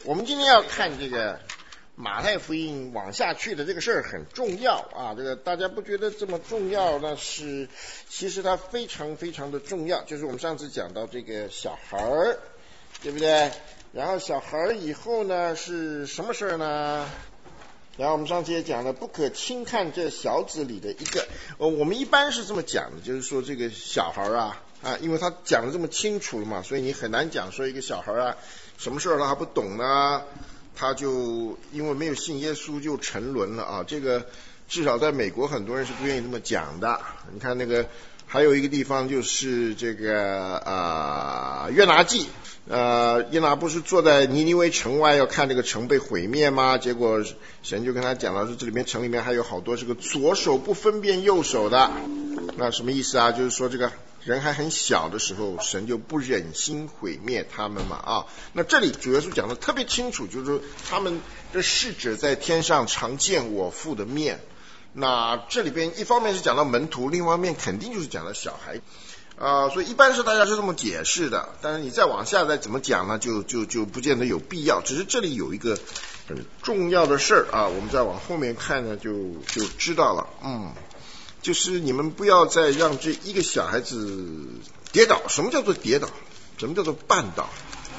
我们今天要看这个马太福音往下去的这个事儿很重要啊，这个大家不觉得这么重要呢？是，其实它非常非常的重要。就是我们上次讲到这个小孩儿，对不对？然后小孩儿以后呢是什么事儿呢？然后我们上次也讲了，不可轻看这小子里的一个。我们一般是这么讲的，就是说这个小孩啊，因为他讲的这么清楚了嘛，所以你很难讲说一个小孩啊，什么事儿他还不懂呢，他就因为没有信耶稣就沉沦了啊。这个至少在美国很多人是不愿意这么讲的。你看那个还有一个地方就是这个约拿记，约拿不是坐在尼尼微城外要看这个城被毁灭吗？结果神就跟他讲了，说这里面城里面还有好多这个左手不分辨右手的。那什么意思啊？就是说这个人还很小的时候，神就不忍心毁灭他们嘛啊。那这里主耶稣讲的特别清楚，就是说他们的使者在天上常见我父的面。那这里边一方面是讲到门徒，另外一方面肯定就是讲到小孩所以一般是大家是这么解释的，但是你再往下再怎么讲呢，就不见得有必要。只是这里有一个很重要的事儿啊，我们再往后面看呢就知道了。就是你们不要再让这一个小孩子跌倒。什么叫做跌倒？什么叫做绊倒？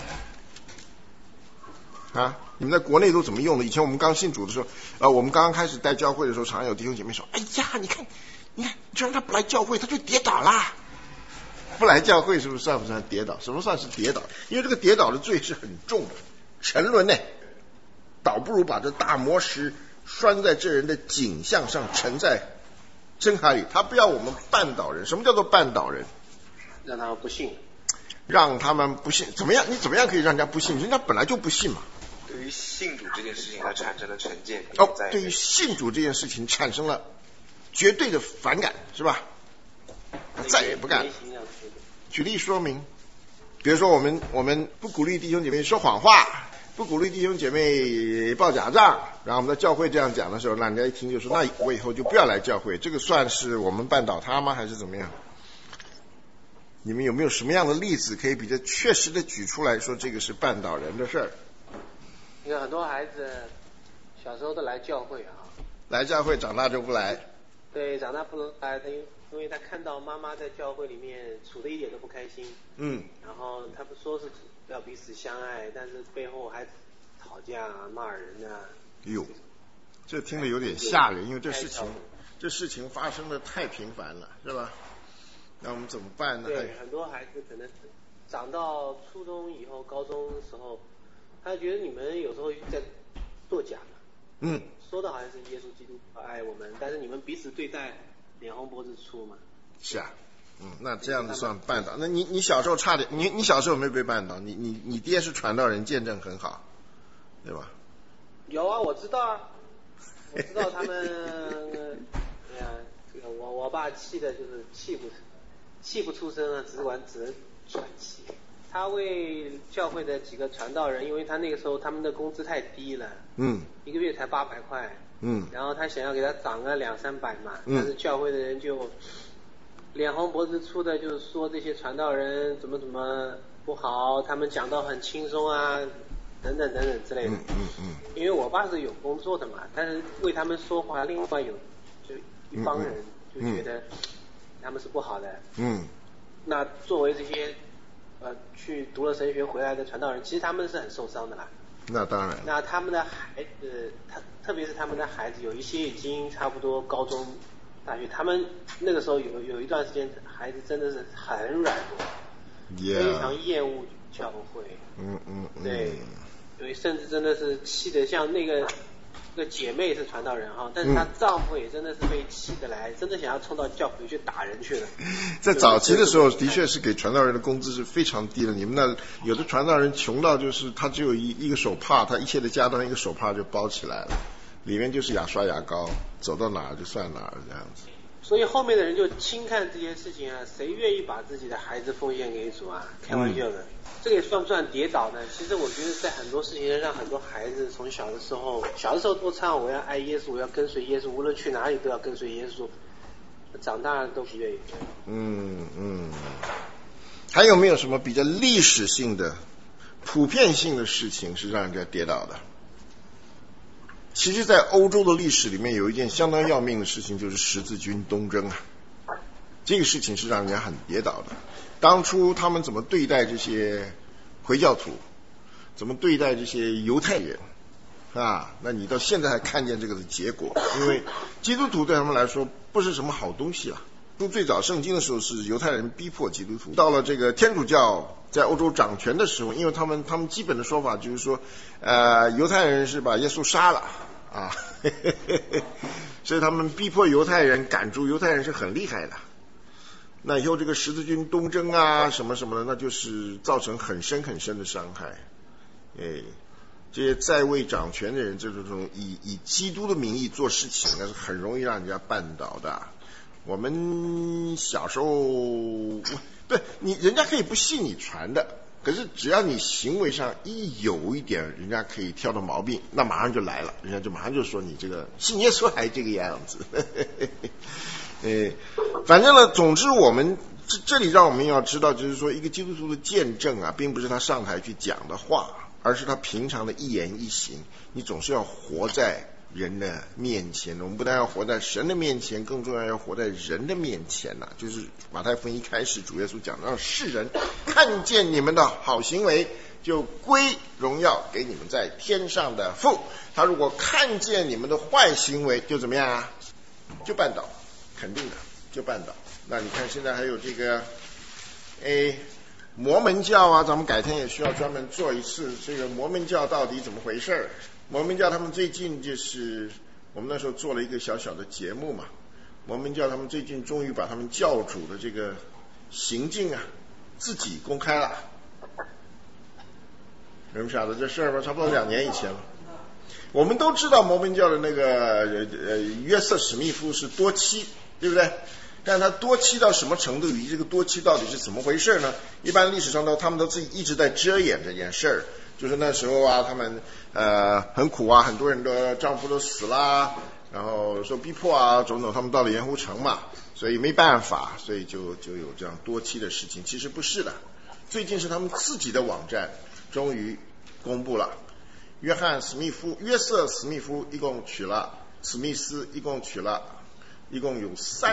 你们在国内都怎么用的？以前我们刚信主的时候，我们刚刚开始带教会的时候，常有弟兄姐妹说：“哎呀，你看，就让他不来教会，他就跌倒啦。”不来教会是不是算不算跌倒？什么算是跌倒？因为这个跌倒的罪是很重的，沉沦呢，倒不如把这大磨石拴在这人的颈项上，沉在深海里。他不要我们绊倒人。什么叫做绊倒人？ 让他们不信。 让他们不信，怎么样？你怎么样可以让人家不信？人家本来就不信嘛。 对于信主这件事情，他产生了成见。 对于信主这件事情产生了绝对的反感，是吧？他再也不干了。举例说明，比如说我们不鼓励弟兄姐妹说谎话，不鼓励弟兄姐妹报假账，然后我们在教会这样讲的时候，那人家一听就说，那我以后就不要来教会。这个算是我们绊倒他吗？还是怎么样？你们有没有什么样的例子可以比较确实的举出来说这个是绊倒人的事儿？ 因为很多孩子小时候都来教会来教会长大就不来。 对，长大不来，因为他看到妈妈在教会里面处的一点都不开心。然后他不说是要彼此相爱，但是背后还吵架骂人这听着有点吓人，因为这事情发生的太频繁了，是吧？那我们怎么办呢？ 对，很多孩子可能长到初中以后、高中的时候，他觉得你们有时候在作假嘛。说的好像是耶稣基督爱我们，但是你们彼此对待脸红脖子粗嘛。 是啊。那这样子算绊倒。那你小时候差点，你小时候有没有被绊倒？你爹是传道人，见证很好，对吧？ 有啊，我知道啊，我知道他们我爸气的就是气不出声啊，只能喘气。他为教会的几个传道人，因为他那个时候他们的工资太低了，一个月才800块，然后他想要给他涨个200-300嘛，但是教会的人就脸红脖子粗的，就是说这些传道人怎么不好，他们讲到很轻松啊，等等之类的。因为我爸是有工作的嘛，但是为他们说话，另外就一帮人就觉得他们是不好的。那作为这些去读了神学回来的传道人，其实他们是很受伤的啦。 那当然。 那他们的孩子，特别是他们的孩子，有一些已经差不多高中、大学，他们那个时候有一段时间，孩子真的是很软弱，非常厌恶教会。对，所以甚至真的是气得像那个姐妹是传道人但是她丈夫也真的是被气得来，真的想要冲到教会去打人去了。 在早期的时候，的确是给传道人的工资是非常低的。你们那有的传道人穷到就是他只有一个手帕，他一切的家当一个手帕就包起来了，里面就是牙刷牙膏，走到哪儿就算哪儿这样子。 所以后面的人就轻看这件事情啊，谁愿意把自己的孩子奉献给主啊？开玩笑的。这个也算不算跌倒呢？其实我觉得在很多事情上，让很多孩子从小的时候都唱我要爱耶稣，我要跟随耶稣，无论去哪里都要跟随耶稣，长大了都不愿意。还有没有什么比较历史性的普遍性的事情是让人家跌倒的。其实在欧洲的历史里面有一件相当要命的事情，就是十字军东征啊，这个事情是让人家很跌倒的。当初他们怎么对待这些回教徒，怎么对待这些犹太人啊？那你到现在还看见这个的结果，因为基督徒对他们来说不是什么好东西了。最早圣经的时候是犹太人逼迫基督徒，到了这个天主教在欧洲掌权的时候，因为他们基本的说法就是说，犹太人是把耶稣杀了啊，所以他们逼迫犹太人，赶逐犹太人是很厉害的。那以后这个十字军东征啊什么什么的，那就是造成很深很深的伤害。这些在位掌权的人，这种以基督的名义做事情，那是很容易让人家绊倒的。我们小时候，对你人家可以不信你传的，可是只要你行为上一有一点人家可以挑的毛病，那马上就来了，人家就马上就说你这个信耶稣还这个样子。反正呢，总之我们这里让我们要知道，就是说一个基督徒的见证啊，并不是他上台去讲的话，而是他平常的一言一行，你总是要活在人的面前。我们不但要活在神的面前，更重要要活在人的面前呐。就是马太福音一开始主耶稣讲，让世人看见你们的好行为，就归荣耀给你们在天上的父。他如果看见你们的坏行为，就怎么样啊？就绊倒，肯定的，就绊倒。那你看现在还有这个摩门教啊，咱们改天也需要专门做一次这个摩门教到底怎么回事。摩门教他们最近就是我们那时候做了一个小小的节目嘛，摩门教他们最近终于把他们教主的这个行径啊自己公开了。有人晓得这事儿吗？差不多2年以前了。我们都知道摩门教的那个约瑟史密夫是多妻，对不对？但他多妻到什么程度，这个多妻到底是怎么回事呢？一般历史上他们都自己一直在遮掩这件事儿，就是那时候啊，他们很苦啊，很多人的丈夫都死啦，然后受逼迫啊，种种，他们到了盐湖城嘛，所以没办法，所以就有这样多妻的事情。其实不是的，最近是他们自己的网站终于公布了，约瑟史密夫一共娶了，史密斯一共有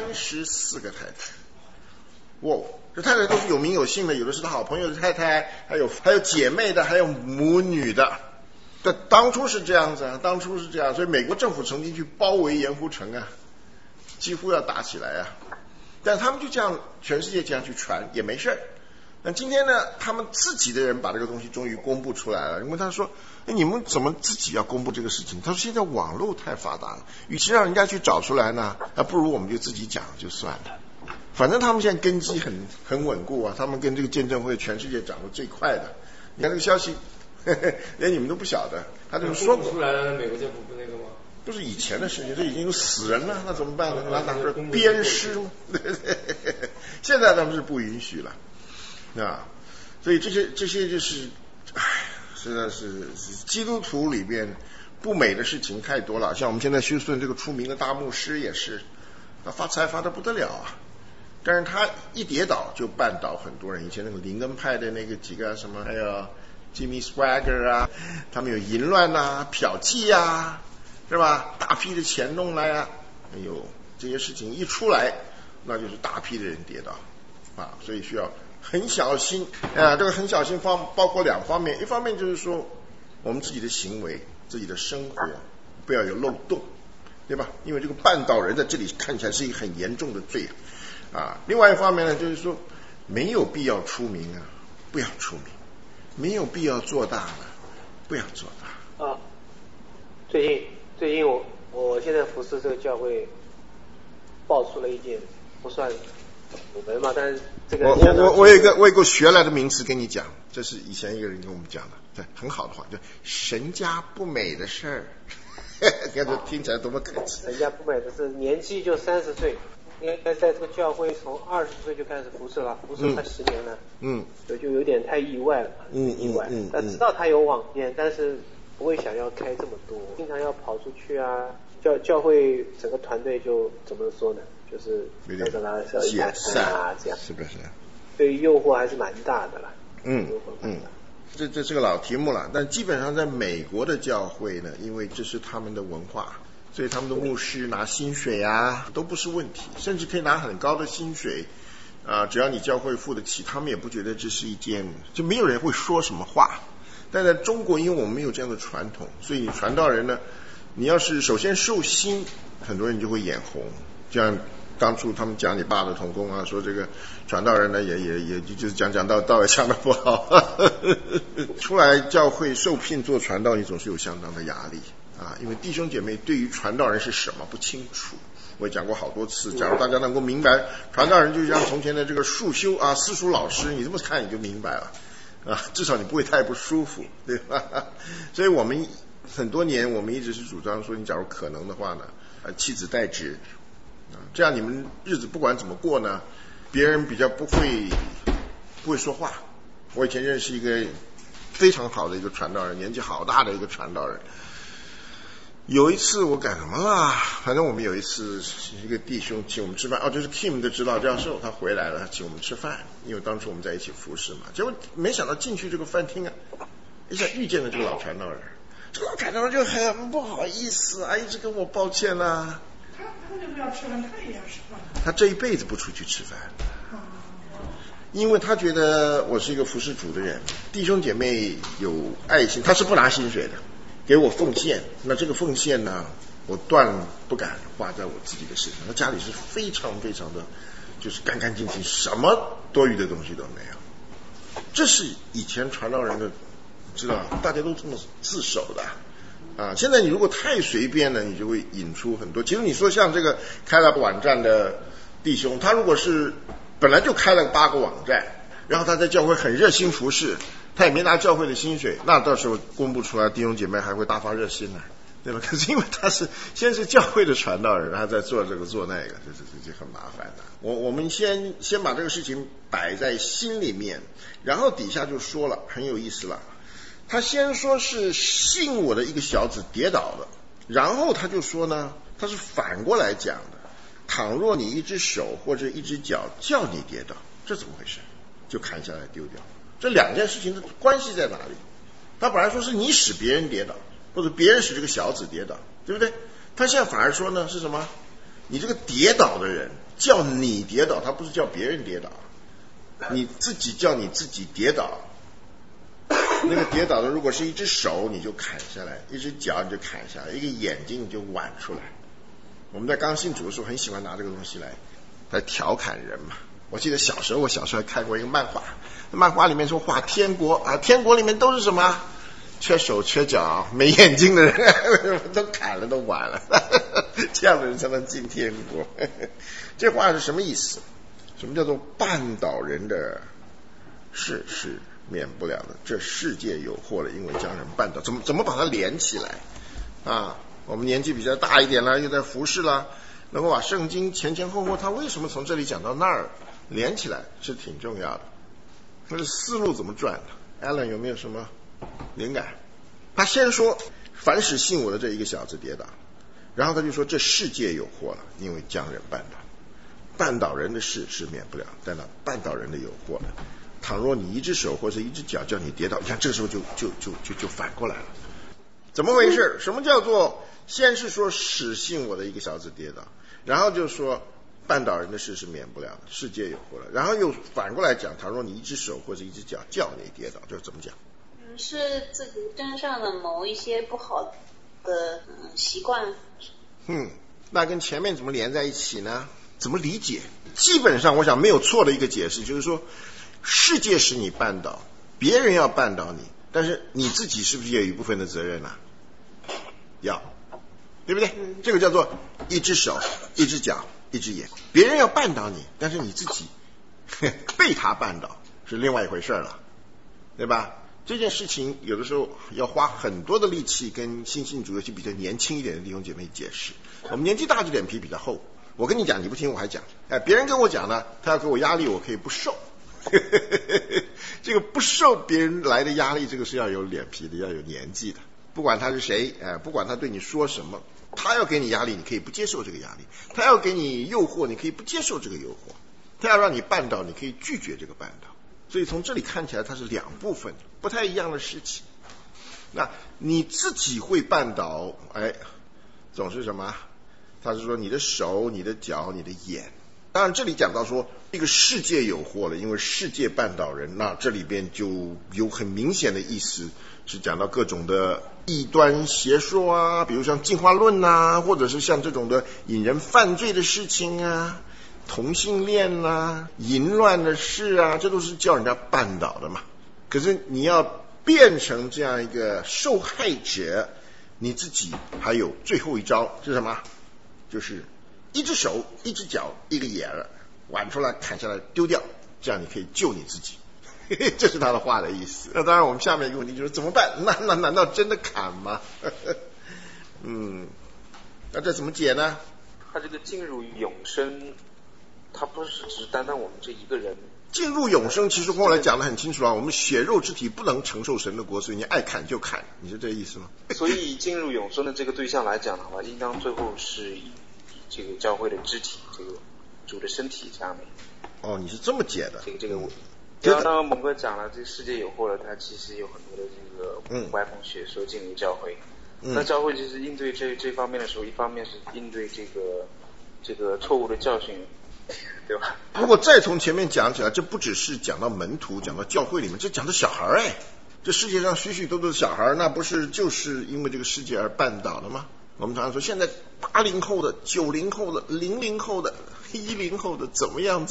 34个太太。哇，这太太都是有名有姓的，有的是他好朋友的太太，还有姐妹的，还有母女的。这当初是这样子啊，所以美国政府曾经去包围盐湖城啊，几乎要打起来啊。但他们就这样，全世界这样去传也没事儿。那今天呢，他们自己的人把这个东西终于公布出来了。因为他说，你们怎么自己要公布这个事情？他说现在网络太发达了，与其让人家去找出来呢，不如我们就自己讲就算了。反正他们现在根基很稳固啊，他们跟这个见证会全世界掌握最快的。你看这个消息，连你们都不晓得，他就说出来了，美国政府不那个吗？ 不是以前的事情，这已经有死人了，那怎么办呢？哪是鞭尸吗？现在他们是不允许了啊，所以这些就是，实在是基督徒里边不美的事情太多了。像我们现在休斯顿这个出名的大牧师也是，他发财发得不得了啊，但是他一跌倒就绊倒很多人。以前那个林根派的那个几个什么，还有 Jimmy Swaggart 啊，他们有淫乱啊、嫖妓啊，是吧？大批的钱弄来啊，这些事情一出来，那就是大批的人跌倒啊，所以需要很小心这个很小心包括2方面，一方面就是说我们自己的行为、自己的生活不要有漏洞，对吧？因为这个绊倒人在这里看起来是一个很严重的罪啊。另外一方面呢，就是说没有必要出名啊，不要出名；没有必要做大了，不要做大啊。最近我现在服侍这个教会，爆出了一件不算我们嘛，但是这个我有一个学来的名词跟你讲，这是以前一个人跟我们讲的，对，很好的话，就神家不美的事儿。看这听起来多么可耻！ 神家不美的是年纪就30岁，应该在这个教会从20岁就开始服侍了，服侍快10年了。就有点太意外了。意外。但知道他有网店，但是不会想要开这么多，经常要跑出去啊。教会整个团队就怎么说呢？就是要跟他解散啊，这样是不是？ 对诱惑还是蛮大的啦。 诱惑蛮大。 这是个老题目了，但基本上在美国的教会呢，因为这是他们的文化，所以他们的牧师拿薪水啊都不是问题，甚至可以拿很高的薪水只要你教会付得起，他们也不觉得这是一件，就没有人会说什么话。但在中国，因为我们没有这样的传统，所以传道人呢，你要是首先受薪，很多人就会眼红。像当初他们讲你爸的同工啊，说这个传道人呢也就是讲道也讲得不好出来教会受聘做传道，你总是有相当的压力因为弟兄姐妹对于传道人是什么不清楚。我也讲过好多次，假如大家能够明白传道人就像从前的这个束修私塾老师，你这么看你就明白了至少你不会太不舒服，对吧？所以我们很多年我们一直是主张说，你假如可能的话呢弃子代职这样你们日子不管怎么过呢，别人比较不会说话。我以前认识一个非常好的一个传道人，年纪好大的一个传道人。有一次我干什么了？反正我们有一次一个弟兄请我们吃饭，就是 Kim 的指导教授，他回来了，请我们吃饭，因为当初我们在一起服侍嘛。结果没想到进去这个饭厅一下遇见了这个老传道人，这个老传道人就很不好意思一直跟我抱歉他就不要吃饭，他也要吃饭。他这一辈子不出去吃饭，因为他觉得我是一个服侍主的人，弟兄姐妹有爱心，他是不拿薪水的。给我奉献，那这个奉献呢，我断不敢花在我自己的身上。他家里是非常非常的，就是干干净净，什么多余的东西都没有。这是以前传道人的，知道大家都这么自守的现在你如果太随便了，你就会引出很多。其实你说像这个开了网站的弟兄，他如果是本来就开了8个网站，然后他在教会很热心服侍，他也没拿教会的薪水，那到时候公布出来，弟兄姐妹还会大发热心呢，对吧？可是因为他是先是教会的传道人，然后再做这个做那个，这就很麻烦的。我们先把这个事情摆在心里面，然后底下就说了，很有意思了。他先说是信我的一个小子跌倒了，然后他就说呢，他是反过来讲的，倘若你一只手或者一只脚叫你跌倒，这怎么回事？就砍下来丢掉。这两件事情的关系在哪里？他本来说是你使别人跌倒，或者别人使这个小子跌倒，对不对？他现在反而说呢是什么？你这个跌倒的人叫你跌倒，他不是叫别人跌倒，你自己叫你自己跌倒。那个跌倒的如果是一只手你就砍下来，一只脚你就砍下来，一个眼睛你就剜出来。我们在刚信主的时候很喜欢拿这个东西来调侃人嘛。我记得我小时候还看过一个漫画，漫画里面说画天国天国里面都是什么？缺手缺脚没眼睛的人都砍了都剜了这样的人才能进天国这话是什么意思？什么叫做绊倒人的事是免不了的，这世界有祸了，因为将人绊倒。怎么把它连起来我们年纪比较大一点了，又在服侍了，能够把圣经前前后后他为什么从这里讲到那儿连起来是挺重要的。那是思路怎么转的 Alan 有没有什么灵感？他先说凡使信我的这一个小子跌倒，然后他就说这世界有祸了，因为将人绊倒。绊倒人的事是免不了，但那绊倒人的有祸了。倘若你一只手或者一只脚叫你跌倒，你看这个时候就反过来了。怎么回事？什么叫做先是说使信我的一个小子跌倒，然后就说绊倒人的事是免不了的，世界有祸了，然后又反过来讲，倘若你一只手或者一只脚叫你跌倒，这怎么讲？ 是自己身上的某一些不好的习惯。 那跟前面怎么连在一起呢？怎么理解？基本上我想没有错的一个解释，就是说世界使你绊倒，别人要绊倒你，但是你自己是不是也有一部分的责任啊？要，对不对？这个叫做一只手一只脚一只眼。别人要绊倒你，但是你自己被他绊倒是另外一回事了，对吧？这件事情有的时候要花很多的力气跟新信主，尤其比较年轻一点的弟兄姐妹解释。我们年纪大就脸皮比较厚，我跟你讲你不听我还讲，别人跟我讲呢，他要给我压力我可以不受这个不受别人来的压力，这个是要有脸皮的，要有年纪的。不管他是谁，不管他对你说什么，他要给你压力你可以不接受这个压力，他要给你诱惑你可以不接受这个诱惑，他要让你绊倒你可以拒绝这个绊倒。 所以从这里看起来它是两部分不太一样的事情。那你自己会绊倒，总是什么？他是说你的手、你的脚、你的眼。当然这里讲到说这个世界有祸了，因为世界绊倒人，那这里边就有很明显的意思，是讲到各种的异端邪说啊，比如像进化论啊，或者是像这种的引人犯罪的事情啊，同性恋啊，淫乱的事啊，这都是叫人家绊倒的嘛。可是你要变成这样一个受害者，你自己还有最后一招是什么？就是一只手、一只脚、一个眼儿剜出来、砍下来丢掉，这样你可以救你自己。这是他的话的意思。那当然我们下面一个问题就是怎么办？那难道真的砍吗？那这怎么解呢？ 他这个进入永生，他不是只单单我们这一个人。 进入永生其实后来讲得很清楚啊，我们血肉之体不能承受神的国，所以你爱砍就砍，你是这意思吗？ 所以进入永生的这个对象来讲的话，应当最后是以这个教会的肢体，这个主的身体加冕。 你是这么解的？ 刚刚蒙哥讲了，这个世界有祸了，他其实有很多的这个歪风邪说进入教会。那教会就是应对这方面的时候，一方面是应对这个错误的教训，对吧？ 如果再从前面讲起来，这不只是讲到门徒，讲到教会里面，这讲到小孩这世界上许许多多的小孩，那不是就是因为这个世界而绊倒的吗？我们常常说现在80后的、90后的、00后的、10后的怎么样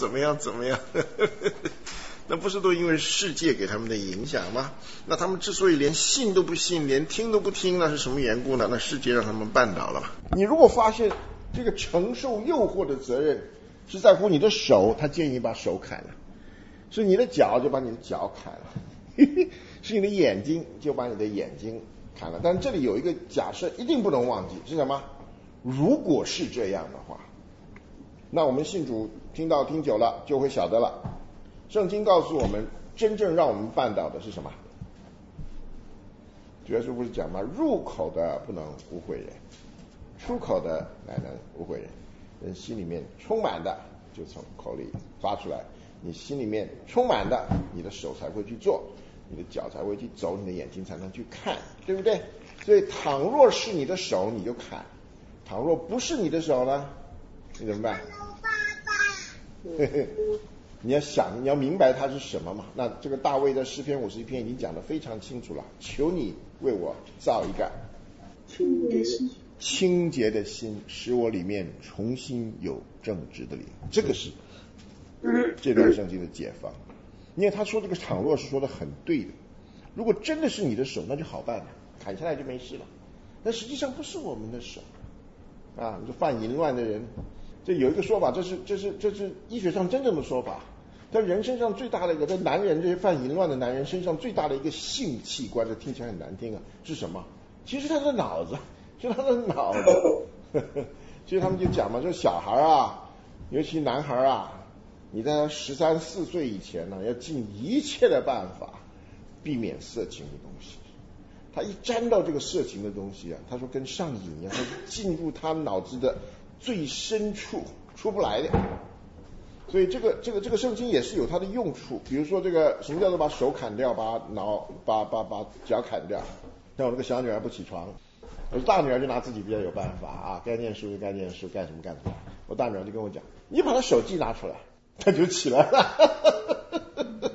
那不是都因为世界给他们的影响吗？那他们之所以连信都不信，连听都不听，那是什么缘故呢？那世界让他们绊倒了嘛。你如果发现这个承受诱惑的责任是在乎你的手，他建议把手砍了；是你的脚，就把你的脚砍了；是你的眼睛，就把你的眼睛砍了。但这里有一个假设一定不能忘记，是什么？如果是这样的话，那我们信主听久了就会晓得了。圣经告诉我们，真正让我们绊倒的是什么？主耶稣不是讲吗？入口的不能污秽人，出口的乃能污秽人。人心里面充满的，就从口里发出来。你心里面充满的，你的手才会去做，你的脚才会去走，你的眼睛才能去看，对不对？所以倘若是你的手，你就砍；倘若不是你的手呢，你怎么办？你要想，你要明白它是什么嘛。那这个大卫在诗篇51篇已经讲得非常清楚了，求你为我造一个清洁的心，使我里面重新有正直的灵。这个是这段圣经的解方。因为他说这个倘若是说的很对的，如果真的是你的手，那就好办了，砍下来就没事了。但实际上不是我们的手啊，你说犯淫乱的人，这有一个说法，这是医学上真正的说法。在人身上最大的一个，在男人这些犯淫乱的男人身上最大的一个性器官，这听起来很难听啊，是什么？其实他的脑子，其实他们就讲嘛，就是小孩啊，尤其男孩啊，你在他13、14岁以前呢，要尽一切的办法避免色情的东西。他一沾到这个色情的东西啊，他说跟上瘾一样，他进入他脑子的最深处，出不来的。所以这个圣经也是有它的用处，比如说这个什么叫做把手砍掉，把脚砍掉。像我这个小女儿不起床，我大女儿就拿自己比较有办法啊，该念书就该念书，干什么干什么。我大女儿就跟我讲，你把她手机拿出来，她就起来了。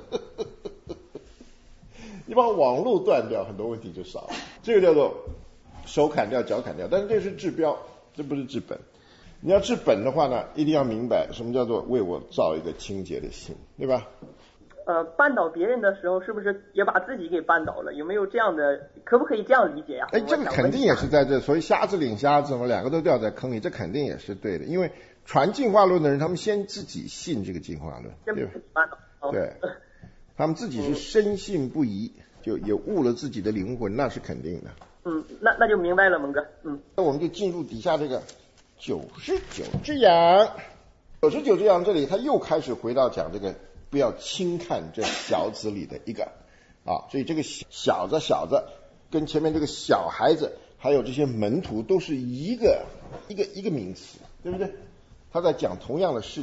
你把网络断掉，很多问题就少了。这个叫做手砍掉，脚砍掉，但是这是治标，这不是治本。你要治本的话呢，一定要明白什么叫做为我造一个清洁的心，对吧？ 绊倒别人的时候，是不是也把自己给绊倒了？有没有这样的？可不可以这样理解呀？ 这个肯定也是在这，所以瞎子领瞎子嘛，两个都掉在坑里，这肯定也是对的。因为传进化论的人，他们先自己信这个进化论，对吧？对，他们自己是深信不疑，就也误了自己的灵魂，那是肯定的。 那就明白了，蒙哥。 那我们就进入底下这个99只羊。99只羊这里他又开始回到讲这个不要轻看这小子里的一个啊，所以这个小子跟前面这个小孩子还有这些门徒都是一个名词，对不对？他在讲同样的事情。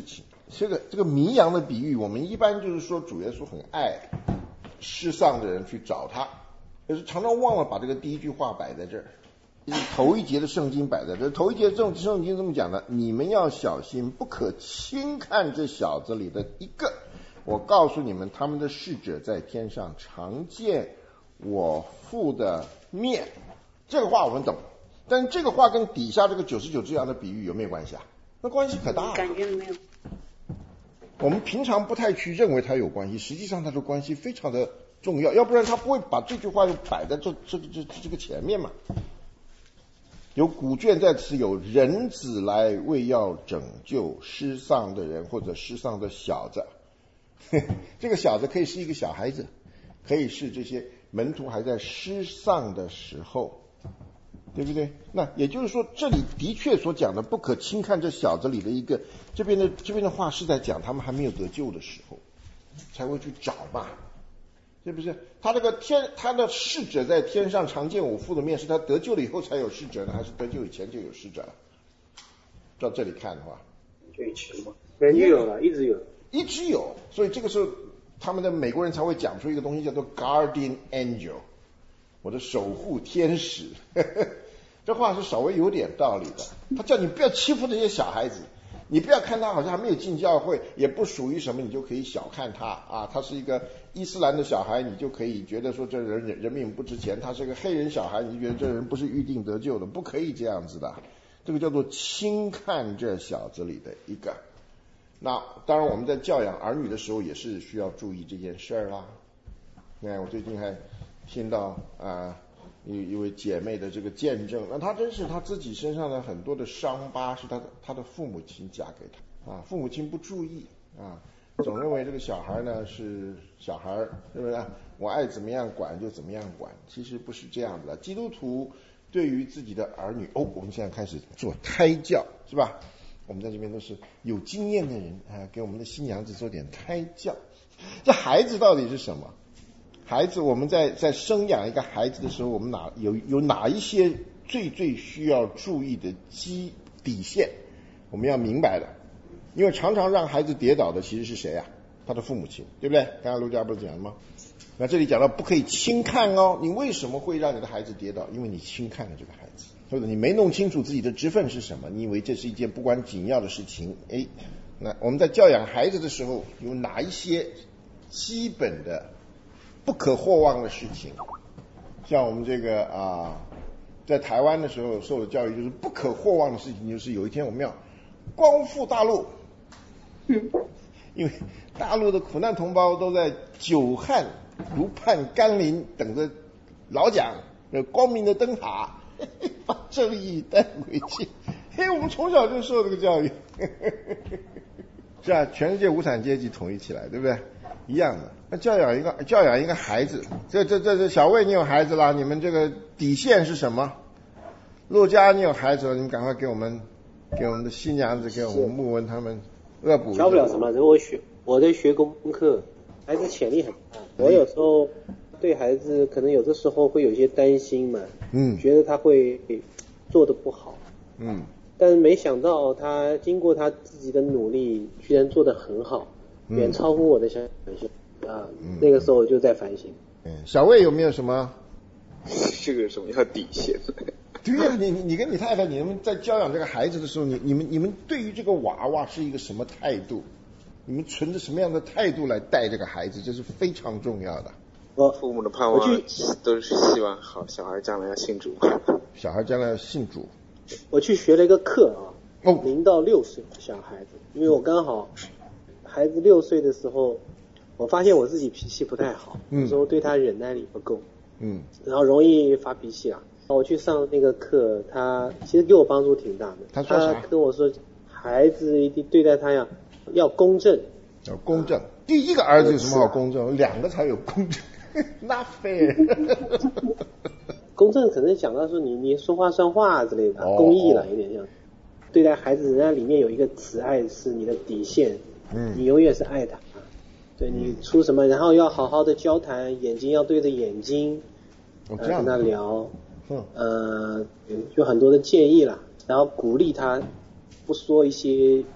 这个迷羊的比喻，我们一般就是说主耶稣很爱失丧的人去找他，可是常常忘了把这个第一句话摆在这儿，头一节的圣经摆在这儿。头一节圣经这么讲的：你们要小心，不可轻看这小子里的一个。我告诉你们，他们的使者在天上常见我父的面。这个话我们懂，但是这个话跟底下这个99只羊的比喻有没有关系啊？那关系可大了。 感觉没有。 我们平常不太去认为它有关系，实际上它的关系非常的重要，要不然他不会把这句话就摆在这个前面嘛。有古卷在此有人子来为要拯救失丧的人或者失丧的小子。这个小子可以是一个小孩子，可以是这些门徒还在失丧的时候，对不对？那也就是说，这里的确所讲的不可轻看这小子里的一个，这边的话是在讲他们还没有得救的时候才会去找嘛，是不是？他的使者在天上常见我父的面，是他得救了以后才有使者呢，还是得救以前就有使者了？照这里看的话， 就以前嘛，就有了，一直有， 所以这个时候他们的美国人才会讲出一个东西叫做 guardian angel， 我的守护天使。这话是稍微有点道理的，他叫你不要欺负这些小孩子，你不要看他好像还没有进教会，也不属于什么，你就可以小看他啊。他是一个伊斯兰的小孩，你就可以觉得说这人命不值钱；他是个黑人小孩，你就觉得这人不是预定得救的，不可以这样子的。这个叫做轻看这小子里的一个。那当然我们在教养儿女的时候也是需要注意这件事儿啦。你看我最近还听到一位姐妹的这个见证，那她真是她自己身上的很多的伤疤是她的父母亲嫁给她啊，父母亲不注意啊，总认为这个小孩呢是小孩，是不是？我爱怎么样管就怎么样管，其实不是这样的。基督徒对于自己的儿女，我们现在开始做胎教，是吧？我们在这边都是有经验的人给我们的新娘子做点胎教。这孩子到底是什么？孩子，我们在生养一个孩子的时候，我们有哪一些最需要注意的底线，我们要明白的。因为常常让孩子跌倒的其实是谁啊？他的父母亲，对不对？刚刚卢家不是讲了吗？那这里讲到不可以轻看哦，你为什么会让你的孩子跌倒？因为你轻看了这个孩子，或者你没弄清楚自己的职分是什么，你以为这是一件不关紧要的事情。那我们在教养孩子的时候，有哪一些基本的不可或忘的事情？像我们这个在台湾的时候受的教育，就是不可或忘的事情，就是有一天我们要光复大陆，因为大陆的苦难同胞都在久旱如盼甘霖，等着老蒋光明的灯塔把正义带回去。我们从小就受这个教育，是啊，全世界无产阶级统一起来，对不对？一样的。那教养一个孩子，这小魏你有孩子啦，你们这个底线是什么？陆家你有孩子了，你们赶快给我们的新娘子，给我们穆文他们恶补。 教不了什么，我在学功课，孩子潜力很大。我有时候对孩子可能有的时候会有一些担心嘛，觉得他会做得不好，但是没想到他经过他自己的努力，居然做得很好，远超乎我的想象那个时候我就在反省。 小魏有没有什么？ 这个什么叫底线？ 对呀，你跟你太太，你们在教养这个孩子的时候，你们对于这个娃娃是一个什么态度？你们存着什么样的态度来带这个孩子，这是非常重要的。 父母的盼望都是希望好小孩将来要信主。 小孩将来要信主。 我去学了一个课0到6岁的小孩子，因为我刚好孩子6岁的时候，我发现我自己脾气不太好，有时候对他忍耐力不够，然后容易发脾气我去上那个课，他其实给我帮助挺大的。他跟我说，孩子一定对待他要公正。 要公正。第一个儿子有什么好公正？2个才有公正。Not fair。 公正可能讲到说你说话算话之类的，公义了，有点像。对待孩子，人家里面有一个慈爱是你的底线，你永远是爱他。对你出什么，然后要好好的交谈，眼睛要对着眼睛，跟他聊，有很多的建议啦，然后鼓励他，不说一些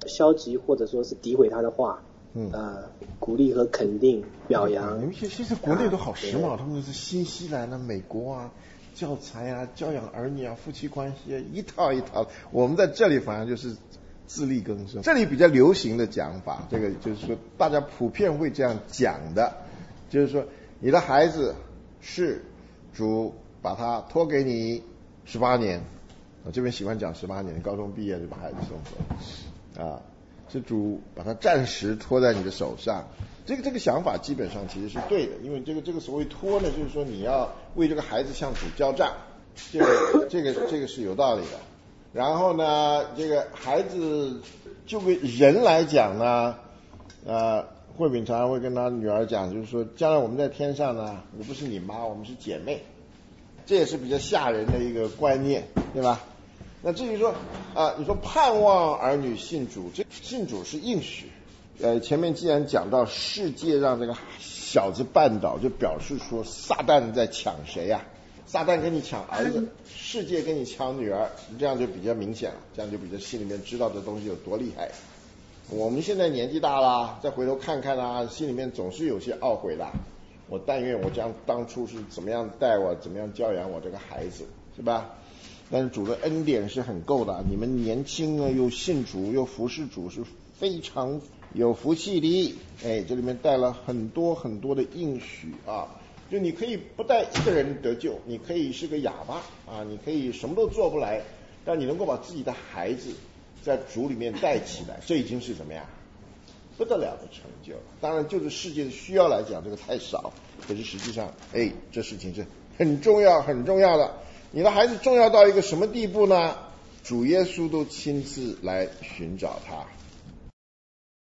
消极或者说是诋毁他的话，鼓励和肯定表扬。 你们其实国内都好时髦，他们是新西兰啊、美国啊，教材啊、教养儿女啊、夫妻关系啊，一套一套。我们在这里反正就是自力更生。这里比较流行的讲法，这个就是说大家普遍会这样讲的，就是说你的孩子是主把他托给你18年，我这边喜欢讲18年，高中毕业就把孩子送走啊，是主把他暂时托在你的手上。这个想法基本上其实是对的，因为这个所谓托呢，就是说你要为这个孩子向主交账，这个是有道理的。然后呢，这个孩子就为人来讲呢，慧敏常常会跟他女儿讲，就是说将来我们在天上呢，我不是你妈，我们是姐妹，这也是比较吓人的一个观念，对吧？那至于说你说盼望儿女信主，这信主是应许。前面既然讲到世界让这个小子绊倒，就表示说撒旦在抢谁呀？撒旦跟你抢儿子，世界跟你抢女儿，这样就比较明显了，这样就比较心里面知道这东西有多厉害。我们现在年纪大了，再回头看看啊，心里面总是有些懊悔啦。我但愿我当初是怎么样带我，怎么样教养我这个孩子，是吧？但是主的恩典是很够的，你们年轻啊，又信主又服侍主，是非常有福气的。这里面带了很多很多的应许啊，就你可以不带一个人得救，你可以是个哑巴啊，你可以什么都做不来，但你能够把自己的孩子在主里面带起来，这已经是怎么样不得了的成就了。当然就是世界的需要来讲，这个太少，可是实际上这事情是很重要很重要的。你的孩子重要到一个什么地步呢？主耶稣都亲自来寻找他。